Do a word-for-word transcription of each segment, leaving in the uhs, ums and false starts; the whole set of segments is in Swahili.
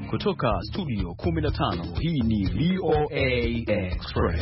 Kutoka studio kumi na tano, hii ni V O A Express.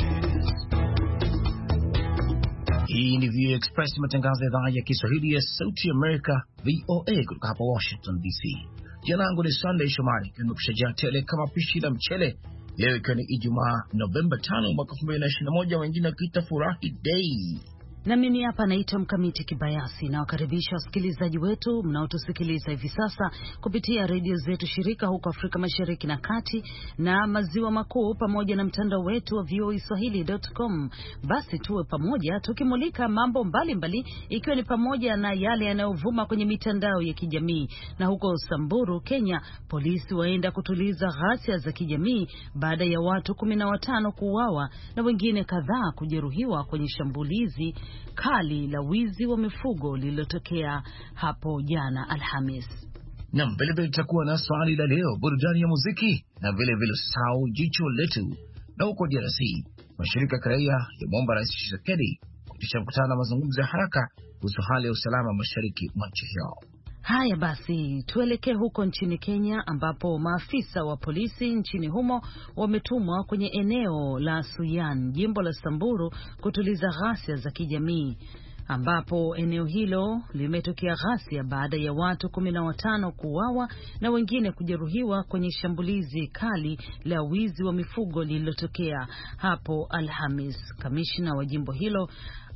Hii ni V O A Express, matangazo ya idhaa ya Kiswahili ya Sauti Amerika, V O A kutoka hapa Washington D C. Jina langu ni Sunday Shomari, nimekushajaa tele kama pishi la mchele. Leo ikiwa ni Ijumaa Novemba tano mwaka elfu mbili na ishirini na moja, wengine wakiita furahi day. Na mimi hapa naitwa Mkamiti Kibayasi, na wakaribisha wasikilizaji wetu mnaotusikiliza hivi sasa kupitia redio zetu shirika huko Afrika Mashariki na Kati na Maziwa Makuu, pamoja na mtandao wetu wa v o a swahili dot com. Basi tuwe pamoja tukimulika mambo mbalimbali mbali, ikiwa ni pamoja na yale yanayovuma kwenye mitandao ya kijamii. Na huko Samburu, Kenya, polisi waenda kutuliza ghasia za kijamii baada ya watu kumi na watano kuuawa na wengine kadhaa kujeruhiwa kwenye shambulizi kali la wizi wa mifugo lililotokea hapo jana Alhamis. Na vile vile tutakuwa na swali la leo, burudani ya muziki, na vile vile sao jicho letu. Na huko D R C, mashirika kiraia yamwomba Rais Tshisekedi kutisha mkutano na mazungumzo ya haraka kuhusu hali ya usalama mashariki mwa nchi hiyo. Haya basi, tuelekee huko nchini Kenya, ambapo maafisa wa polisi nchini humo wametumwa kwenye eneo la Suyan, jimbo la Samburu, kutuliza ghasia za kijamii, ambapo eneo hilo limetokea ghasia baada ya watu kumi na watano kuuawa na wengine kujeruhiwa kwenye shambulizi kali la wizi wa mifugo lililotokea hapo Alhamis. Kamishna wa jimbo hilo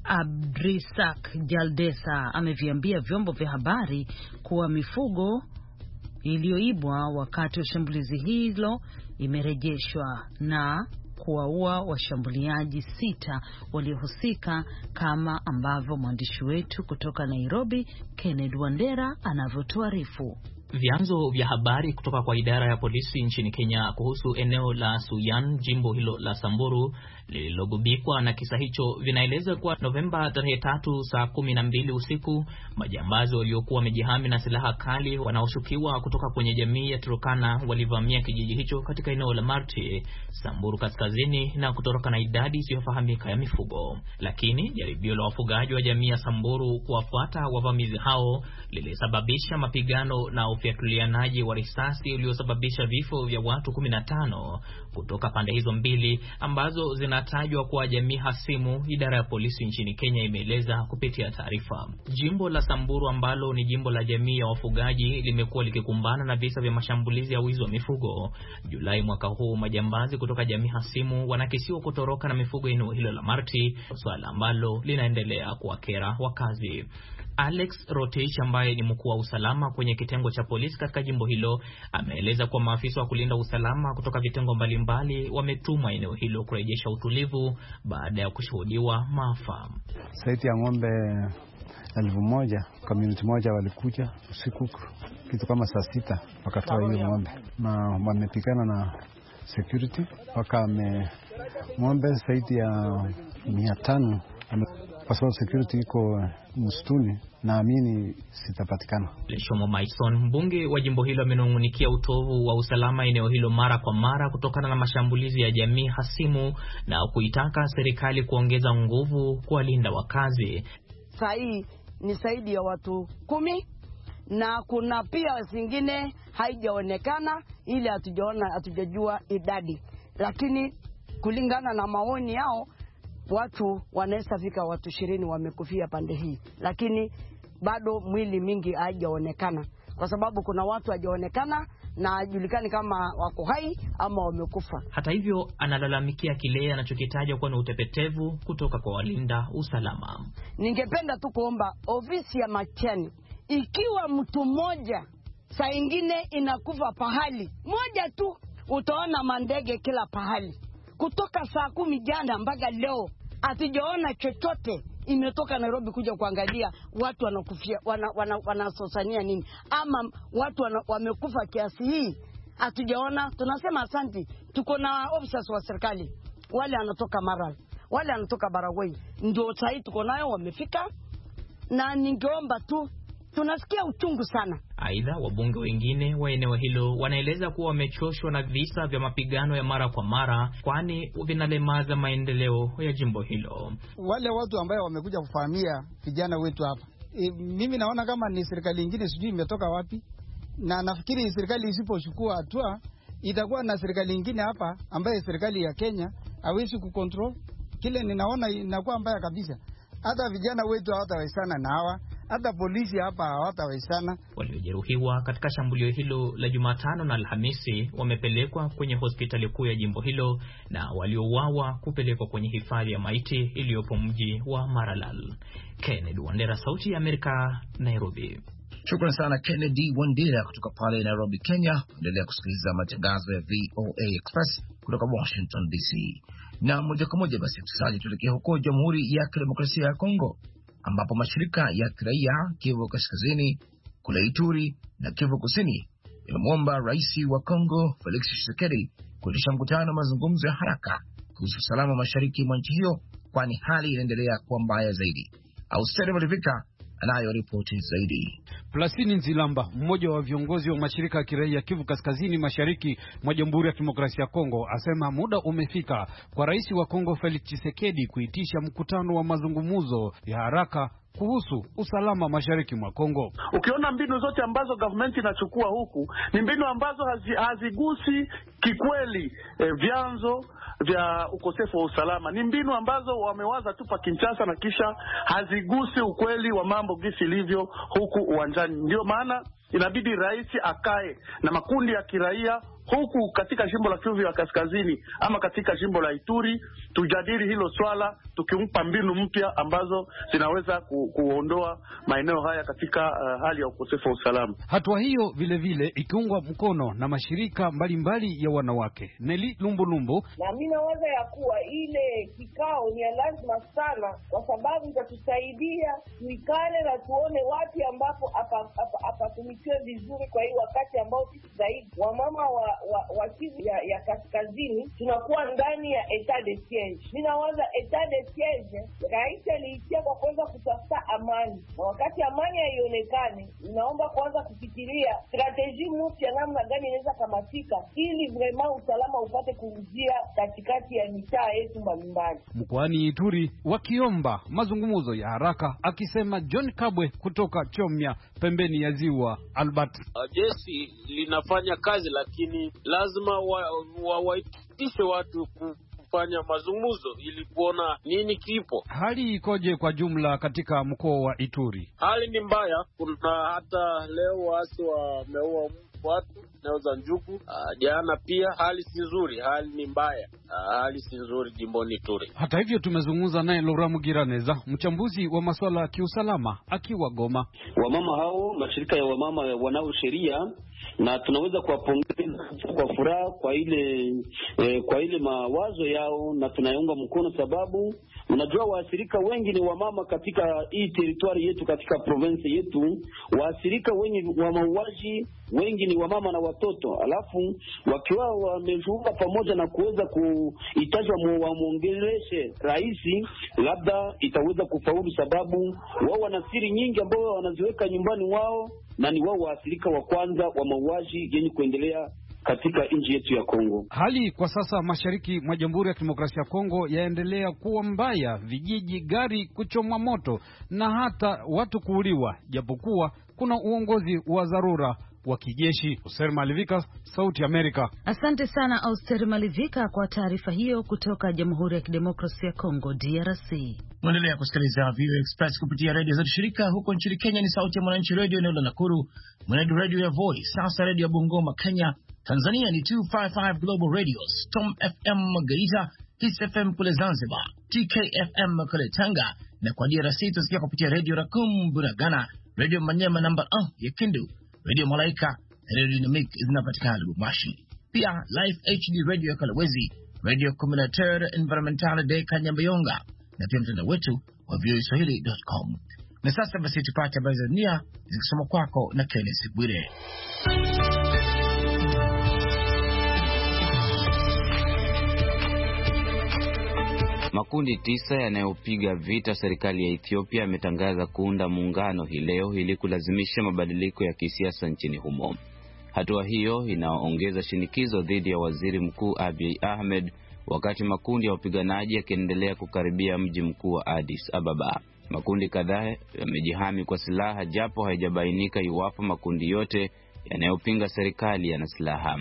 Abdrisak Jaldesa ameviambia vyombo vya habari kuwa mifugo iliyoibwa wakati wa shambulizi hilo imerejeshwa na kuwaua washambuliaji sita waliohusika, kama ambavyo mwandishi wetu kutoka Nairobi Kenneth Wandera anavyotuarifu. Vyanzo vya habari kutoka kwa idara ya polisi nchini Kenya kuhusu eneo la Suyan, jimbo hilo la Samburu lililogubikwa na kisa hicho, vinaeleza kuwa Novemba tarehe tatu saa kumi na mbili usiku, majambazi waliokuwa wamejihami na silaha kali wanaoshukiwa kutoka kwenye jamii ya Turkana walivamia kijiji hicho katika eneo la Marti, Samburu kaskazini, na kutoroka na idadi isiyofahamika ya mifugo. Lakini jaribio la wafugaji wa jamii ya Samburu kuwafuata wavamizi hao lilisababisha mapigano na ufyatulianaji wa risasi uliosababisha vifo vya watu kumi na tano kutoka pande hizo mbili ambazo zinatajwa kuwa jamii hasimu, idara ya polisi nchini Kenya imeeleza kupitia taarifa. Jimbo la Samburu, ambalo ni jimbo la jamii ya wafugaji, limekuwa likikumbana na visa vya mashambulizi ya wizi wa mifugo. Julai mwaka huu, majambazi kutoka jamii hasimu wanakisiwa kutoroka na mifugo eneo hilo la Marti, swala ambalo linaendelea kuwakera wakazi. Alex Rotich, ambaye ni mkuu wa usalama kwenye kitengo cha polisi katika jimbo hilo, ameeleza kuwa maafisa wa kulinda usalama kutoka vitengo mbalimbali wametumwa eneo hilo kurejesha utulivu baada ya kushuhudiwa maafa. Saiti ya ng'ombe elfu moja community moja walikuja usiku kitu kama saa sita wakatoa hiyo ng'ombe, na wamepigana na security waka me ng'ombe saiti ya mia tano, kwa sababu security iko msituni, naamini sitapatikana. Leshomo Maison, mbunge wa jimbo hilo, amenungunikia utovu wa usalama eneo hilo mara kwa mara kutokana na mashambulizi ya jamii hasimu na kuitaka serikali kuongeza nguvu kuwalinda wakazi. Sahi ni zaidi ya watu kumi na kuna pia zingine haijaonekana, ili hatujaona, hatujajua idadi, lakini kulingana na maoni yao watu wanaweza fika watu ishirini wamekufia pande hii, lakini bado mwili mingi haijaonekana, kwa sababu kuna watu hajaonekana na hajulikani kama wako hai ama wamekufa. Hata hivyo, analalamikia kile anachokitaja kuwa ni utepetevu kutoka kwa walinda usalama. Ningependa tu kuomba ofisi ya Matiani, ikiwa mtu mmoja saa ingine inakufa pahali moja tu, utaona mandege kila pahali. Kutoka saa kumi jana mpaka leo hatujaona chochote imetoka Nairobi kuja kuangalia watu wanakufia, wanasosania wana, wana nini, ama watu wana, wamekufa kiasi hii. Hatujaona. Tunasema asante. Tuko na officers wa serikali, wale anatoka Maral, wale anatoka Barawei, ndio sasa tuko nayo wamefika, na ningeomba tu, tunasikia uchungu sana. Aidha, wabunge wengine wa eneo hilo wanaeleza kuwa wamechoshwa na visa vya mapigano ya mara kwa mara, kwani vinalemaza maendeleo ya jimbo hilo. Wale watu ambao wamekuja kufahamia vijana wetu hapa, e, mimi naona kama ni serikali nyingine sijui imetoka wapi, na nafikiri serikali isipochukua hatua itakuwa na serikali nyingine hapa ambaye serikali ya Kenya hawezi kucontrol. Kile ninaona inakuwa mbaya kabisa. Hata vijana wetu hawatawezana na hawa, hata polisi hapa hawatawezana. Waliojeruhiwa katika shambulio hilo la Jumatano na Alhamisi wamepelekwa kwenye hospitali kuu ya jimbo hilo na waliouawa kupelekwa kwenye hifadhi ya maiti iliyopo mji wa Maralal. Kennedy Wandera, Sauti ya Amerika, Nairobi. Shukrani sana Kennedy Wandera kutoka pale Nairobi, Kenya. Endelea kusikiliza matangazo ya V O A Express kutoka Washington D C. Na moja kwa moja basi msikilizaji, tuelekee huko Jamhuri ya Kidemokrasia ya Kongo ambapo mashirika ya kiraia Kivu Kaskazini, kule Ituri na Kivu Kusini yamemwomba Rais wa Kongo Felix Tshisekedi kuitisha mkutano wa mazungumzo ya haraka kuhusu usalama mashariki mwa nchi hiyo, kwani hali inaendelea kuwa mbaya zaidi. Austeri Malivika anayo ripoti zaidi. Plasini Nzilamba, mmoja wa viongozi wa mashirika ya kiraia Kivu Kaskazini mashariki mwa Jamhuri ya Kidemokrasia ya Kongo, asema muda umefika kwa Rais wa Kongo Felix Tshisekedi kuitisha mkutano wa mazungumzo ya haraka kuhusu usalama mashariki mwa Kongo. Ukiona mbinu zote ambazo government inachukua huku ni mbinu ambazo hazi, hazigusi kikweli eh, vyanzo vya ukosefu wa usalama. Ni mbinu ambazo wamewaza tu pa Kinshasa na kisha hazigusi ukweli wa mambo gisi ilivyo huku uwanjani. Ndio maana inabidi rais akae na makundi ya kiraia huku katika jimbo la Kivu ya Kaskazini ama katika jimbo la Ituri, tujadili hilo swala tukimpa mbinu mpya ambazo zinaweza ku, kuondoa maeneo haya katika uh, hali ya ukosefu wa usalama. Hatua hiyo vile vile ikiungwa mkono na mashirika mbalimbali mbali ya wanawake. Neli Lumbulumbu: na mimi nawaza ya kuwa ile kikao ni lazima sana, kwa sababu itatusaidia tuikale na tuone wapi ambapo apatumikiwe vizuri kwa hii wakati ambao sisi zaidi wamama wa wa, wa Kivu ya, ya Kaskazini tunakuwa ndani ya etat de siege. Mimi nawaza etat de siege rais aliitia kwa kwanza kutafuta amani, na wakati amani haionekane, inaomba kwanza kufikiria strategy mpya namna gani inaweza kamatika ili vraiment usalama upate kuujia katikati ya mitaa yetu mbalimbali. Mkoani Ituri wakiomba mazungumzo ya haraka, akisema John Kabwe kutoka Chomya pembeni ya ziwa Albert. Uh, jeshi linafanya kazi, lakini lazima wawaitishe wa, wa watu kufanya mazungumzo ili kuona nini kipo. Hali ikoje kwa jumla katika mkoa wa Ituri? Hali ni mbaya. Kuna hata leo waasi wameua watu eneo za Njugu. Uh, jana pia hali si nzuri, hali ni mbaya. Uh, hali si nzuri jimboni Ituri. Hata hivyo tumezungumza naye Laura Mugiraneza, mchambuzi wa masuala ya kiusalama akiwa Goma. Wamama hao, mashirika ya wamama wanao sheria, na tunaweza kuwapongeza kwa furaha kwa ile eh, kwa ile mawazo yao, na tunaunga mkono sababu unajua waathirika wengi ni wamama katika hii territory yetu, katika province yetu. Waathirika wengi wa mauaji wengi ni wamama na watoto, alafu wakiwa wamejuka pamoja na kuweza kuitajwa muongeleshe raisi, labda itaweza kufaulu, sababu wao wana siri nyingi ambao wanaziweka nyumbani wao, na ni wao waathirika wa kwanza wa mauaji yenye kuendelea katika nchi yetu ya Kongo. Hali kwa sasa mashariki mwa Jamhuri ya Kidemokrasia ya Kongo yaendelea kuwa mbaya, vijiji, gari kuchomwa moto na hata watu kuuliwa, japokuwa kuna uongozi wa dharura wa kijeshi. Auster Malivika, Sauti Amerika. Asante sana Auster Malivika kwa taarifa hiyo kutoka Jamhuri ya Kidemokrasia ya Kongo D R C. Mwendelea kusikiliza V O A Express kupitia radio za shirika. Huko nchini Kenya ni Sauti ya Mwananchi Radio eneo la Nakuru, Mwenedu Radio ya Voice, sasa Radio ya Bungoma Kenya. Tanzania ni two fifty-five Global Radio, Storm F M Geita, Kiss F M kule Zanzibar, T K F M kule Tanga, na kwa D R C tusikia kupitia Radio Rakum Bunagana, Radio Manyema namba one ya Kindu, Radio Malaika na Radio Dynamic zinapatikana Lubumbashi. Pia Live H D Radio ya Kalawezi, Radio Communautaire Environmental de Kanyambayonga, na pia mtandao wetu wa v o a swahili dot com. Na sasa basi tupate habari za dunia zikisoma kwako na Kenneth Bwire. Makundi tisa yanayopiga vita serikali ya Ethiopia yametangaza kuunda muungano hii leo ili kulazimisha mabadiliko ya kisiasa nchini humo. Hatua hiyo inaongeza shinikizo dhidi ya Waziri Mkuu Abiy Ahmed, wakati makundi ya wapiganaji yakiendelea kukaribia mji mkuu wa Addis Ababa. Makundi kadhaa yamejihami kwa silaha, japo haijabainika iwapo makundi yote yanayopinga serikali yana silaha.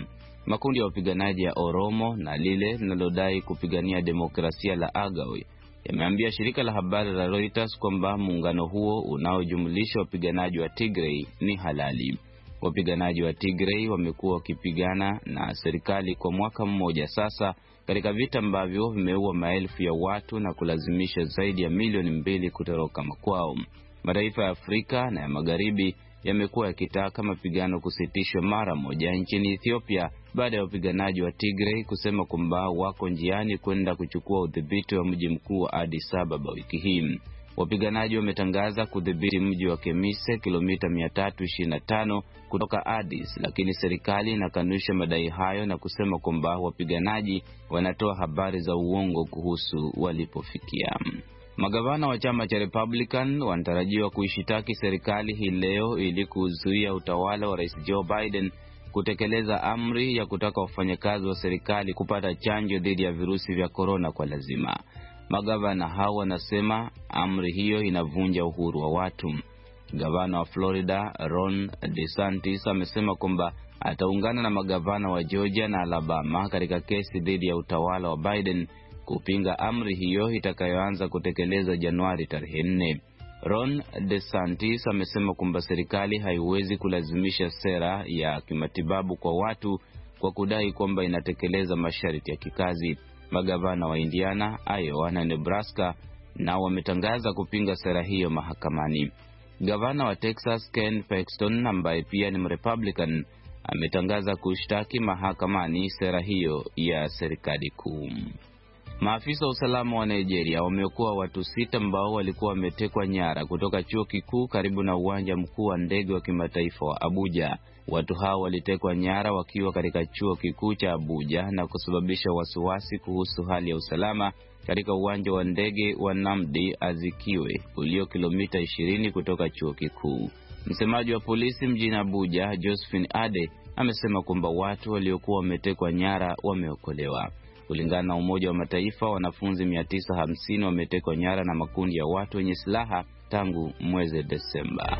Makundi ya wapiganaji ya Oromo na lile linalodai kupigania demokrasia la Agawi yameambia shirika la habari la Reuters kwamba muungano huo unaojumlisha wapiganaji wa Tigray ni halali. Wapiganaji wa Tigray wamekuwa wakipigana na serikali kwa mwaka mmoja sasa katika vita ambavyo vimeua maelfu ya watu na kulazimisha zaidi ya milioni mbili kutoroka makwao. Mataifa ya Afrika na ya Magharibi yamekuwa yakitaka mapigano kusitishwa mara moja nchini Ethiopia baada ya wapiganaji wa Tigray kusema kwamba wako njiani kwenda kuchukua udhibiti wa mji mkuu wa Addis Ababa wiki hii. Wapiganaji wametangaza kudhibiti mji wa Kemise, kilomita mia tatu ishirini na tano kutoka Addis, lakini serikali inakanusha madai hayo na kusema kwamba wapiganaji wanatoa habari za uongo kuhusu walipofikia. Magavana wa chama cha Republican wanatarajiwa kuishitaki serikali hii leo ili kuzuia utawala wa Rais Joe Biden kutekeleza amri ya kutaka wafanyakazi wa serikali kupata chanjo dhidi ya virusi vya corona kwa lazima. Magavana hao wanasema amri hiyo inavunja uhuru wa watu. Gavana wa Florida Ron DeSantis amesema kwamba ataungana na magavana wa Georgia na Alabama katika kesi dhidi ya utawala wa Biden kupinga amri hiyo itakayoanza kutekelezwa Januari tarehe nne. Ron DeSantis amesema kwamba serikali haiwezi kulazimisha sera ya kimatibabu kwa watu kwa kudai kwamba inatekeleza masharti ya kikazi. Magavana wa Indiana, Iowa na Nebraska nao wametangaza kupinga sera hiyo mahakamani. Gavana wa Texas Ken Paxton, ambaye pia ni Republican, ametangaza kushtaki mahakamani sera hiyo ya serikali kuu. Maafisa wa usalama wa Nigeria wameokoa watu sita ambao walikuwa wametekwa nyara kutoka chuo kikuu karibu na uwanja mkuu wa ndege wa kimataifa wa Abuja. Watu hao walitekwa nyara wakiwa katika chuo kikuu cha Abuja na kusababisha wasiwasi kuhusu hali ya usalama katika uwanja wa ndege wa Nnamdi Azikiwe ulio kilomita ishirini kutoka chuo kikuu. Msemaji wa polisi mjini Abuja, Josephine Ade, amesema kwamba watu waliokuwa wametekwa nyara wameokolewa. Kulingana na Umoja wa Mataifa, wanafunzi mia tisa hamsini wametekwa nyara na makundi ya watu wenye silaha tangu mwezi Desemba.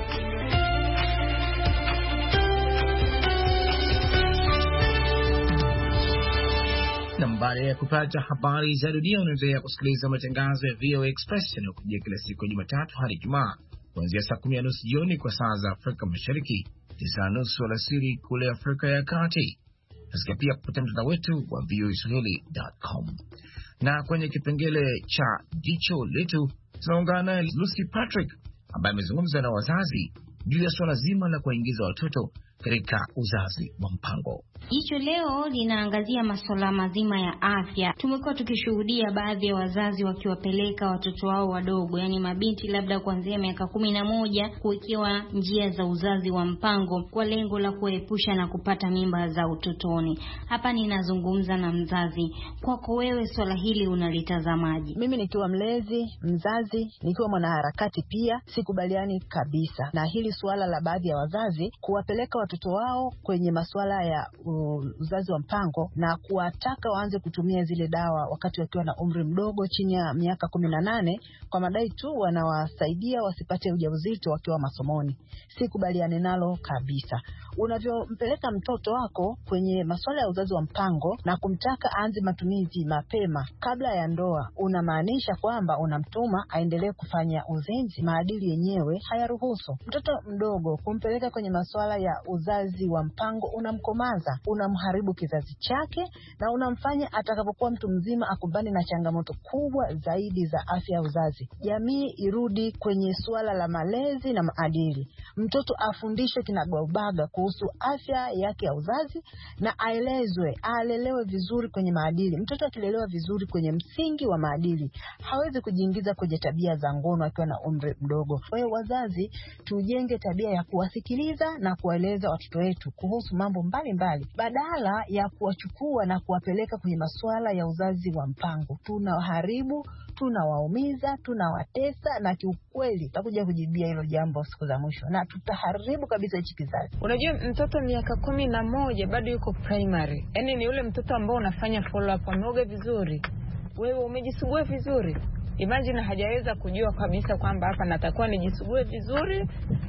Na baada ya kupata habari za dunia, unaendelea kusikiliza matangazo ya V O A Express yanayokujia kila siku ya Jumatatu hadi Ijumaa kuanzia saa kumi na nusu jioni kwa saa za Afrika Mashariki, tisa na nusu alasiri kule Afrika ya Kati. Nasikia pia kupitia mtandao wetu wa v o a swahili dot com. Na kwenye kipengele cha jicho letu tunaungana na Lucy Patrick ambaye amezungumza na wazazi juu ya swala zima la kuingiza watoto katika uzazi wa mpango. Jicho leo linaangazia masuala mazima ya afya. Tumekuwa tukishuhudia baadhi ya wazazi wakiwapeleka watoto wao wadogo, yani mabinti labda kuanzia miaka kumi na moja, kuwekewa njia za uzazi wa mpango kwa lengo la kuepusha na kupata mimba za utotoni. Hapa ninazungumza na mzazi. Kwako wewe swala hili unalitazamaje? Mimi nikiwa mlezi, mzazi, nikiwa mwanaharakati pia, sikubaliani kabisa na hili swala la baadhi ya wazazi kuwapeleka watoto wao kwenye masuala ya uzazi wa mpango na kuwataka waanze kutumia zile dawa wakati wakiwa na umri mdogo chini ya miaka kumi na nane kwa madai tu wanawasaidia wasipate ujauzito wakiwa masomoni. Sikubaliani nalo kabisa. Unavyompeleka mtoto wako kwenye masuala ya uzazi wa mpango na kumtaka aanze matumizi mapema kabla ya ndoa, unamaanisha kwamba unamtuma aendelee kufanya uzinzi. Maadili yenyewe hayaruhusu. Mtoto mdogo kumpeleka kwenye masuala ya uzazi wa mpango unamkomaza, unamharibu kizazi chake na unamfanya atakapokuwa mtu mzima akumbane na changamoto kubwa zaidi za afya ya uzazi. Jamii irudi kwenye suala la malezi na maadili. Mtoto afundishwe kinagaubaga kuhusu afya yake ya uzazi na aelezwe, alelewe vizuri kwenye maadili. Mtoto akilelewa vizuri kwenye msingi wa maadili, hawezi kujiingiza kwenye tabia za ngono akiwa na umri mdogo. Kwa hiyo wazazi, tujenge tabia ya kuwasikiliza na kuwaeleza watoto wetu kuhusu mambo mbalimbali badala ya kuwachukua na kuwapeleka kwenye masuala ya uzazi wa mpango. Tunaharibu, tunawaumiza, tunawatesa na kiukweli tutakuja kujibia hilo jambo siku za mwisho na tutaharibu kabisa hichi kizazi. Unajua mtoto miaka kumi na moja bado yuko primary. Yaani ni ule mtoto ambao unafanya follow up, ameoga vizuri, wewe umejisugua vizuri. Imagine hajaweza kujua kabisa kwamba hapa natakuwa nijisugue vizuri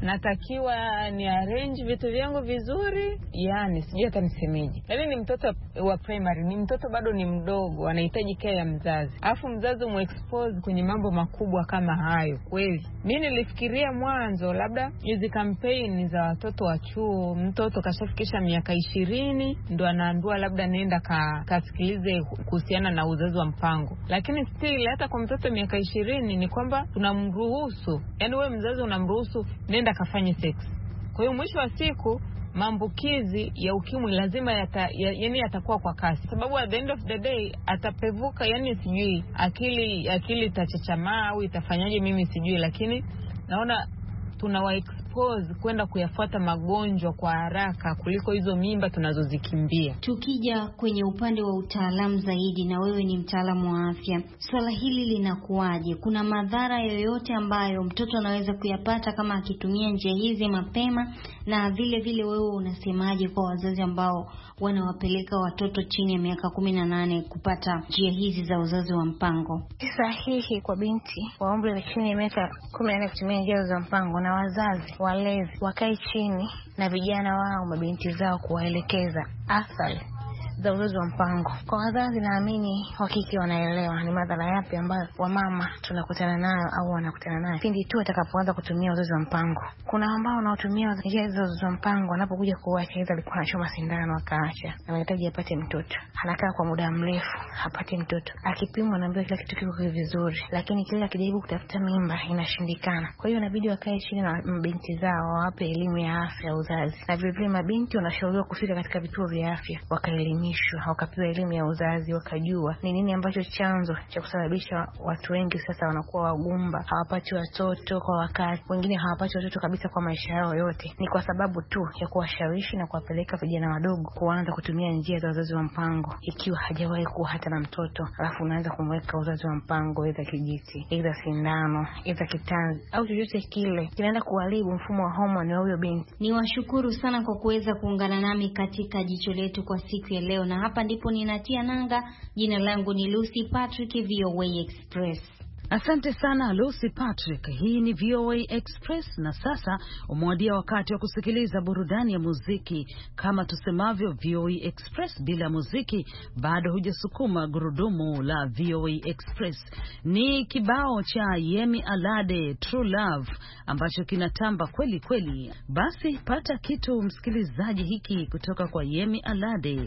natakiwa ni arrange vitu vyangu vizuri, yani sijui hata nisemeje. Yaani ni mtoto wa primary, ni mtoto bado ni mdogo, anahitaji care ya mzazi. Alafu mzazi umexpose kwenye mambo makubwa kama hayo. Kweli mimi nilifikiria mwanzo labda hizi campaign za watoto wa chuo, mtoto kashafikisha miaka ishirini ndo anaambiwa labda nenda ka, kasikilize kuhusiana na uzazi wa mpango. Lakini still hata kwa mtoto miaka ishirini ni kwamba tunamruhusu, yaani wewe mzazi unamruhusu nenda kafanye sex. Kwa hiyo mwisho wa siku maambukizi ya ukimwi lazima yata, ya, yani yatakuwa kwa kasi, sababu at the end of the day atapevuka, yani sijui akili akili itachachamaa au itafanyaje, mimi sijui, lakini naona tunawa expose kwenda kuyafuata magonjwa kwa haraka kuliko hizo mimba tunazozikimbia. Tukija kwenye upande wa utaalamu zaidi, na wewe ni mtaalamu wa afya, swala hili linakuaje? Kuna madhara yoyote ambayo mtoto anaweza kuyapata kama akitumia njia hizi mapema? Na vile vile wewe unasemaje kwa wazazi ambao wanawapeleka watoto chini ya miaka kumi na nane kupata njia hizi za uzazi wa mpango? Sahihi kwa binti wa umri wa chini ya miaka kumi na nane kutumia njia za mpango, na wazazi walezi wakae chini na vijana wao mabinti zao kuwaelekeza athari za uzazi wa mpango. Kwa wazazi naamini hakika wanaelewa ni madhara yapi ambayo wamama tunakutana nayo au wanakutana nayo pindi tu atakapoanza kutumia uzazi wa mpango. Kuna ambao wanaotumia njia za uzazi wa mpango wanapokuja kuacha, hizo alikuwa anachoma sindano akaacha, anahitaji apate mtoto, anakaa kwa muda mrefu hapati mtoto, akipimwa anaambiwa kila kitu kiko vizuri, lakini kila akijaribu kutafuta mimba inashindikana. Kwa hiyo inabidi wakae chini na mabinti zao wawape elimu ya afya ya uzazi, na vile vile mabinti wanashauriwa kufika katika vituo vya afya wakaelimishwa, wakapewa elimu ya uzazi, wakajua ni nini ambacho chanzo cha kusababisha watu wengi sasa wanakuwa wagumba, hawapati watoto kwa wakati, wengine hawapati watoto kabisa kwa maisha yao yote. Ni kwa sababu tu ya kuwashawishi na kuwapeleka vijana wadogo kuanza kutumia njia za uzazi wa mpango ikiwa hajawahi kuwa hata na mtoto, alafu unaanza kumweka uzazi wa mpango, aidha kijiti, aidha sindano, aidha kitanzi au chochote kile, kinaenda kuharibu mfumo wa homoni wa huyo binti. Niwashukuru sana kwa kuweza kuungana nami katika jicho letu kwa siku ya leo, na hapa ndipo ninatia nanga. Jina langu ni Lucy Patrick, V O A Express. Asante sana Lucy Patrick. Hii ni V O A Express, na sasa umewadia wakati wa kusikiliza burudani ya muziki. Kama tusemavyo, V O A Express bila muziki bado hujasukuma gurudumu la V O A Express. Ni kibao cha Yemi Alade, True Love, ambacho kinatamba kweli kweli. Basi pata kitu msikilizaji hiki kutoka kwa Yemi Alade.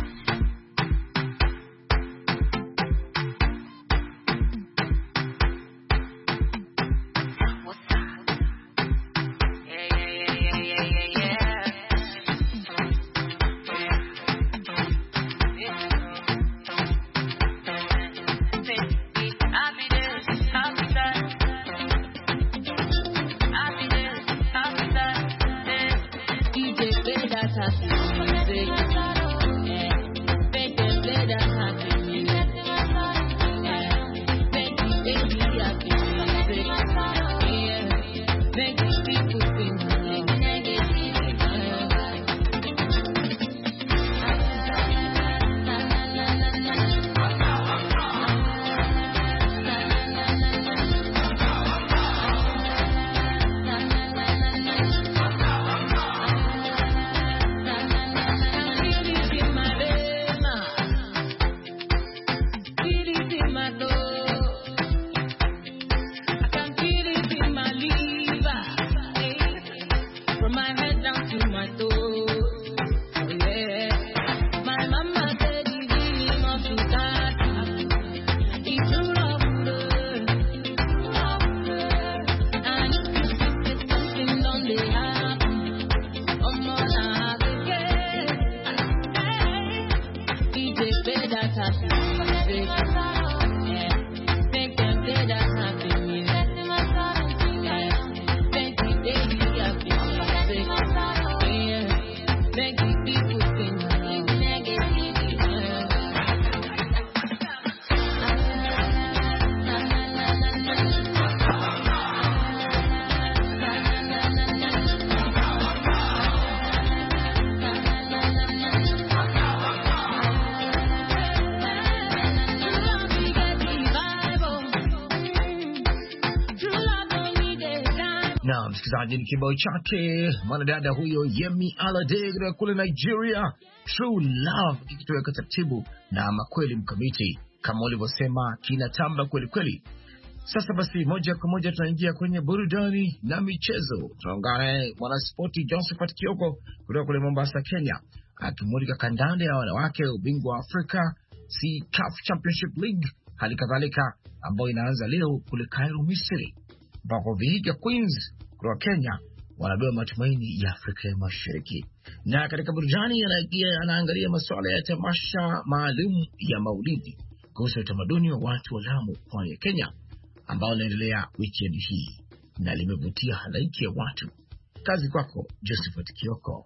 Na msikilizaji, ni kibao chake mwanadada huyo Yemi Alade kutoka kule Nigeria, True Love, ikitoweka taratibu na makweli mkamiti kama ulivyosema, kinatamba kweli kweli. Sasa basi, moja kwa moja tunaingia kwenye burudani na michezo. Tunaungana mwanaspoti Josephat Kioko kutoka kule Mombasa, Kenya, akimulika kandanda ya wanawake, ubingwa wa Afrika C A F Championship League, hali kadhalika ambayo inaanza leo kule Cairo, Misri, ambako Vihiga Queens kutoka Kenya wanabeba matumaini ya Afrika ya Mashariki. Na katika burudani anaangalia masuala ya tamasha maalum ya Maulidi kuhusu utamaduni wa watu wa Lamu, pwani ya Kenya, ambao linaendelea weekend hii na limevutia halaiki ya watu. Kazi kwako Josephat Kioko.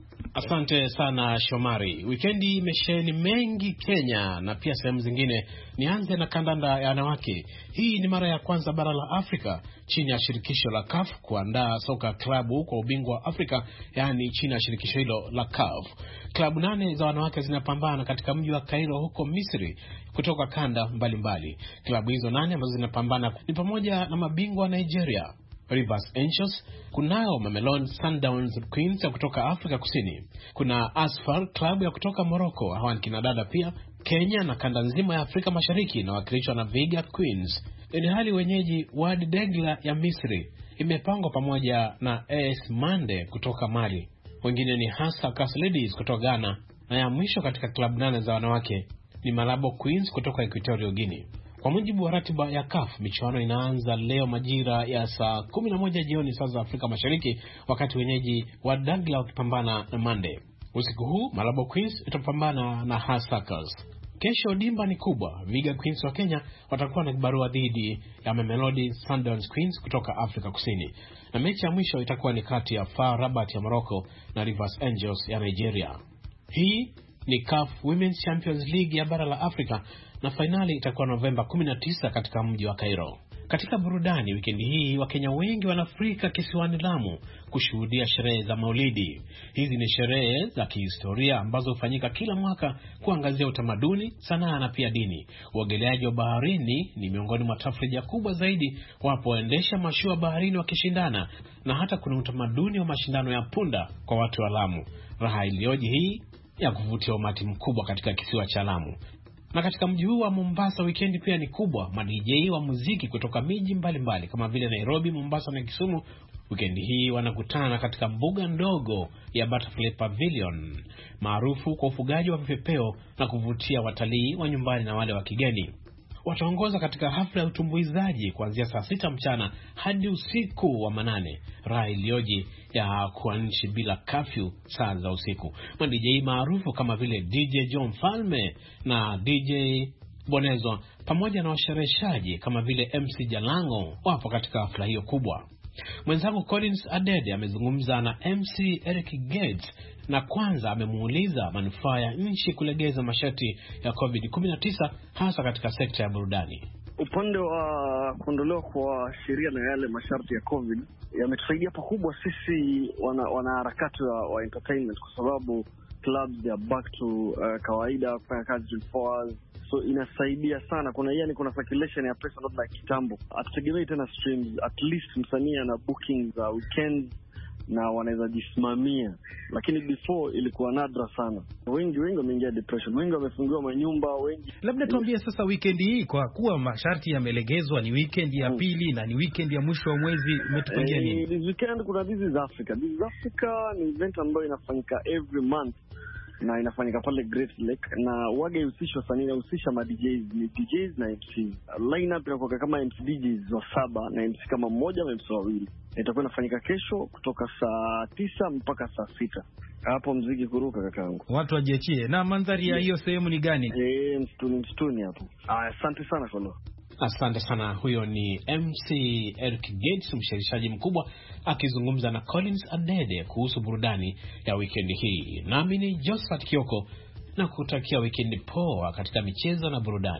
Asante sana Shomari. Wikendi imesheni mengi Kenya na pia sehemu zingine. Nianze na kandanda ya wanawake. Hii ni mara ya kwanza bara la Afrika chini ya shirikisho la C A F kuandaa soka klabu kwa ubingwa wa Afrika, yani chini ya shirikisho hilo la C A F. Klabu nane za wanawake zinapambana katika mji wa Cairo huko Misri kutoka kanda mbalimbali. Klabu hizo nane ambazo zinapambana ni pamoja na mabingwa wa Nigeria, Rivers Angels, kunao Mamelodi Sundowns Queens ya kutoka Afrika Kusini, kuna Asfar Club ya kutoka Morocco, hawa ni kinadada pia. Kenya na kanda nzima ya Afrika Mashariki na wakilishwa na Vihiga Queens. Ili hali wenyeji Wadi Degla ya Misri imepangwa pamoja na A S Mande kutoka Mali. Wengine ni Hasakas Ladies kutoka Ghana, na ya mwisho katika klabu nane za wanawake ni Malabo Queens kutoka Equatorial Guinea. Kwa mujibu wa ratiba ya C A F, michuano inaanza leo majira ya saa kumi na moja jioni saa za Afrika Mashariki, wakati wenyeji wa Dagla wakipambana na Mande. Usiku huu Malabo Queens itapambana na Hasakas. Kesho dimba ni kubwa. Vihiga Queens wa Kenya watakuwa na kibarua dhidi ya Mamelodi Sundowns Queens kutoka Afrika Kusini. Na mechi ya mwisho itakuwa ni kati ya F A R Rabat ya Morocco na Rivers Angels ya Nigeria. Hii ni C A F Women's Champions League ya bara la Afrika, na finali itakuwa Novemba kumi na tisa katika mji wa Cairo. Katika burudani wikendi hii, Wakenya wengi wanafurika kisiwani Lamu kushuhudia sherehe za Maulidi. Hizi ni sherehe za kihistoria ambazo hufanyika kila mwaka kuangazia utamaduni, sanaa na pia dini. Uogeleaji wa baharini ni miongoni mwa tafrija kubwa zaidi, wapo waendesha mashua baharini wakishindana, na hata kuna utamaduni wa mashindano ya punda kwa watu wa Lamu. Raha iliyoje hii ya kuvutia umati mkubwa katika kisiwa cha Lamu. Na katika mji huu wa Mombasa weekend pia ni kubwa. Ma D J wa muziki kutoka miji mbalimbali kama vile Nairobi, Mombasa na Kisumu weekend hii wanakutana katika mbuga ndogo ya Butterfly Pavilion, maarufu kwa ufugaji wa vipepeo na kuvutia watalii wa nyumbani na wale wa kigeni. Wataongoza katika hafla ya utumbuizaji kuanzia saa sita mchana hadi usiku wa manane. Raha iliyoje ya kuanchi bila kafyu saa za usiku. Ma D J maarufu kama vile D J John Falme na D J Bonezo pamoja na washereheshaji kama vile M C Jalango wapo katika hafla hiyo kubwa. Mwenzangu Collins Adede amezungumza na M C Eric Gates, na kwanza amemuuliza manufaa ya nchi kulegeza masharti ya covid kumi na tisa hasa katika sekta ya burudani. Upande wa kuondolewa kwa sheria na yale masharti ya COVID yametusaidia pakubwa sisi wana wanaharakati wa, wa entertainment, kwa sababu clubs they are back to uh, kawaida kufanya kazi twenty four hours. So inasaidia sana. Kuna yani kuna circulation ya pesa not like kitambo. Atutegemei tena streams, at least msanii ana bookings za uh, weekend na wanaweza jisimamia, lakini before ilikuwa nadra sana. Wengi wengi wameingia depression, wengi wamefungiwa manyumba, wengi. Labda tuambie sasa, weekend hii kwa kuwa masharti yamelegezwa, ni weekend ya pili na ni weekend ya mwisho wa mwezi, umetupangia nini? This weekend kuna This is Africa. This is Africa ni event ambayo inafanyika every month na inafanyika pale Great Lake, na wage husisha wasanii na husisha ma D Js, ni D Js na M Cs. Lineup inakuwa kama M C D Js wa saba na M C kama mmoja na M C wawili. Itakuwa inafanyika kesho kutoka saa tisa mpaka saa sita. Hapo mziki kuruka kakaangu. Watu wajiachie. Na mandhari ya hiyo sehemu ni gani? Eh, msituni msituni hapo. Ah, asante sana Kolo. Asante sana. Huyo ni M C Eric Gates, msharishaji mkubwa akizungumza na Collins Adede kuhusu burudani ya weekend hii. Nami ni Josephat Kioko na kutakia weekend poa katika michezo na burudani.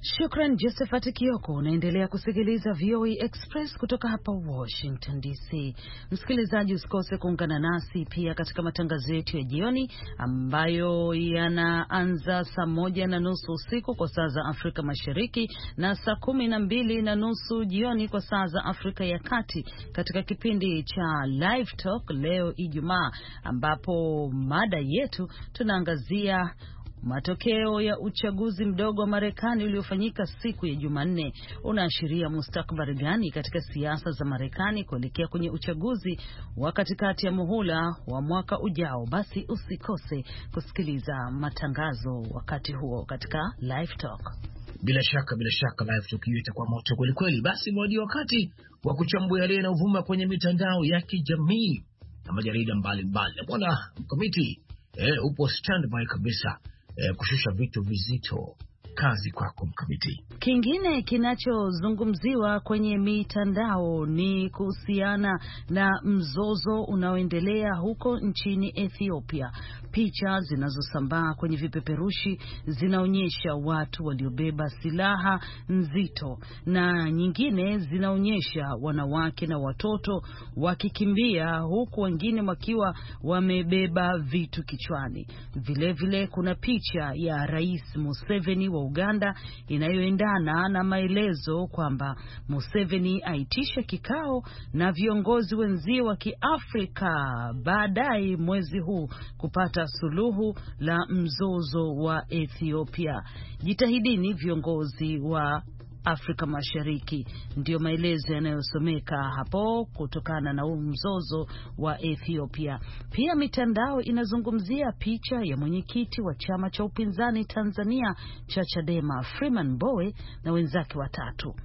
Shukran Josephat Kioko. Unaendelea kusikiliza V O A Express kutoka hapa Washington D C. Msikilizaji, usikose kuungana nasi pia katika matangazo yetu ya jioni ambayo yanaanza saa moja na nusu usiku kwa saa za Afrika Mashariki na saa kumi na mbili na nusu jioni kwa saa za Afrika ya Kati, katika kipindi cha Live Talk leo Ijumaa, ambapo mada yetu tunaangazia matokeo ya uchaguzi mdogo wa Marekani uliofanyika siku ya Jumanne. Unaashiria mustakabali gani katika siasa za Marekani kuelekea kwenye uchaguzi wa katikati ya muhula wa mwaka ujao? Basi usikose kusikiliza matangazo wakati huo katika Live Talk. Bila shaka, bila shaka Live Talk hiyo itakuwa moto kweli kweli. Basi mwadia wakati wa kuchambua yale yanayovuma kwenye mitandao ya kijamii na majarida mbalimbali. Bwana Mkamiti, eh, upo standby kabisa Eh, kushusha vitu vizito. Kazi kwako Mkamiti. Kingine kinachozungumziwa kwenye mitandao ni kuhusiana na mzozo unaoendelea huko nchini Ethiopia. Picha zinazosambaa kwenye vipeperushi zinaonyesha watu waliobeba silaha nzito, na nyingine zinaonyesha wanawake na watoto wakikimbia, huku wengine wakiwa wamebeba vitu kichwani. Vile vile kuna picha ya Rais Museveni wa Uganda inayoendana na maelezo kwamba Museveni aitisha kikao na viongozi wenzie wa Kiafrika baadaye mwezi huu kupata suluhu la mzozo wa Ethiopia. Jitahidini viongozi wa Afrika Mashariki, ndio maelezo yanayosomeka hapo kutokana na mzozo wa Ethiopia. Pia mitandao inazungumzia picha ya mwenyekiti wa chama cha upinzani Tanzania cha Chadema Freeman Mbowe na wenzake watatu,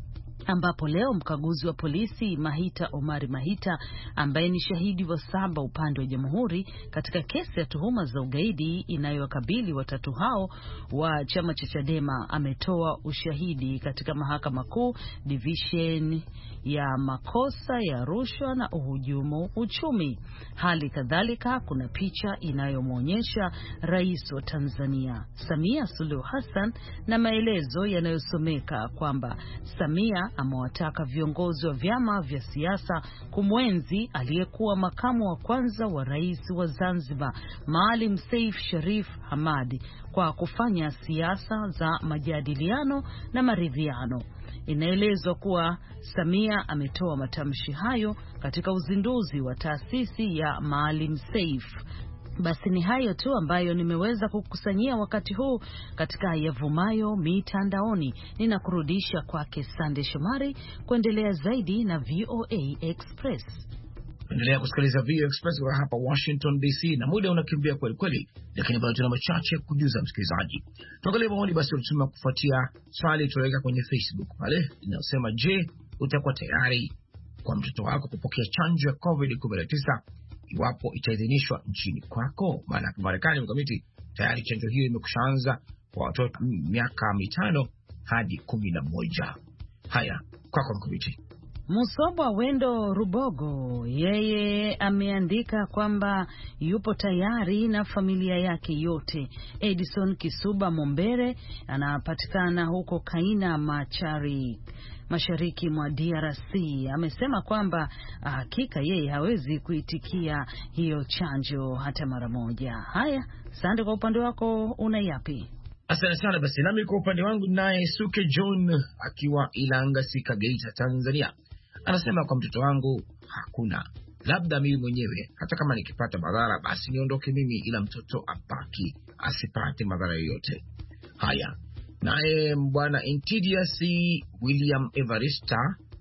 ambapo leo mkaguzi wa polisi Mahita Omari Mahita, ambaye ni shahidi wa saba upande wa jamhuri katika kesi ya tuhuma za ugaidi inayowakabili watatu hao wa chama cha Chadema, ametoa ushahidi katika mahakama kuu division ya makosa ya rushwa na uhujumu uchumi. Hali kadhalika kuna picha inayomwonyesha rais wa Tanzania Samia Suluhu Hassan na maelezo yanayosomeka kwamba Samia amewataka viongozi wa vyama vya siasa kumwenzi aliyekuwa makamu wa kwanza wa rais wa Zanzibar Maalim Seif Sharif Hamad kwa kufanya siasa za majadiliano na maridhiano. Inaelezwa kuwa Samia ametoa matamshi hayo katika uzinduzi wa taasisi ya Maalim Seif. Basi ni hayo tu ambayo nimeweza kukusanyia wakati huu katika yavumayo mitandaoni. Ninakurudisha kwake Sande Shomari kuendelea zaidi na V O A Express. Endelea kusikiliza V O A Express kwa hapa Washington D C, na muda unakimbia kweli kweli, lakini bado tuna machache kujuza msikilizaji. Tuangalie maoni basi ulisema kufuatia swali tuloweka kwenye Facebook pale linasema, je, utakuwa tayari kwa mtoto wako kupokea chanjo ya COVID kumi na tisa iwapo itaidhinishwa nchini kwako? Maana Marekani Mkamiti tayari chanjo hiyo imekushaanza kwa watoto miaka mitano hadi kumi na moja. Haya, kwako Mkamiti. Musobwa Wendo Rubogo, yeye ameandika kwamba yupo tayari na familia yake yote. Edison Kisuba Mombere anapatikana huko Kaina Machari, mashariki mwa D R C, amesema kwamba hakika yeye hawezi kuitikia hiyo chanjo hata mara moja. Haya, Sande, kwa upande wako una yapi? Asante sana. Basi nami kwa upande wangu naye Suke John akiwa Ilanga Sika Geita Tanzania, anasema kwa mtoto wangu hakuna, labda mimi mwenyewe, hata kama nikipata madhara basi niondoke mimi, ila mtoto abaki asipate madhara yoyote. Haya, naye bwana Intidius William Evarista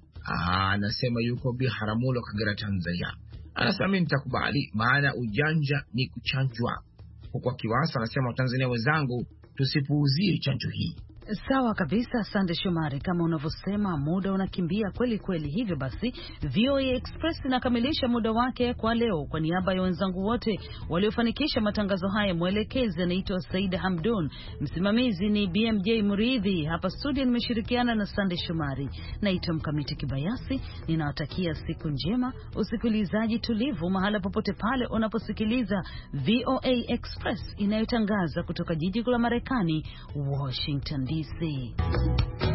anasema yuko Biharamulo Kagera Tanzania, anasema mimi nitakubali, maana ujanja ni kuchanjwa. Huko Kiwasa anasema Watanzania wenzangu tusipuuzie chanjo hii. Sawa kabisa, Sande Shomari, kama unavyosema muda unakimbia kweli kweli. Hivyo basi V O A Express inakamilisha muda wake kwa leo. Kwa niaba ya wenzangu wote waliofanikisha matangazo haya, mwelekezi anaitwa Saida Hamdun, msimamizi ni B M J Muridhi, hapa studio nimeshirikiana na Sande Shomari. Naitwa Mkamiti Kibayasi, ninawatakia siku njema, usikilizaji tulivu mahala popote pale unaposikiliza V O A Express inayotangaza kutoka jiji kuu la Marekani, Washington D C. D C.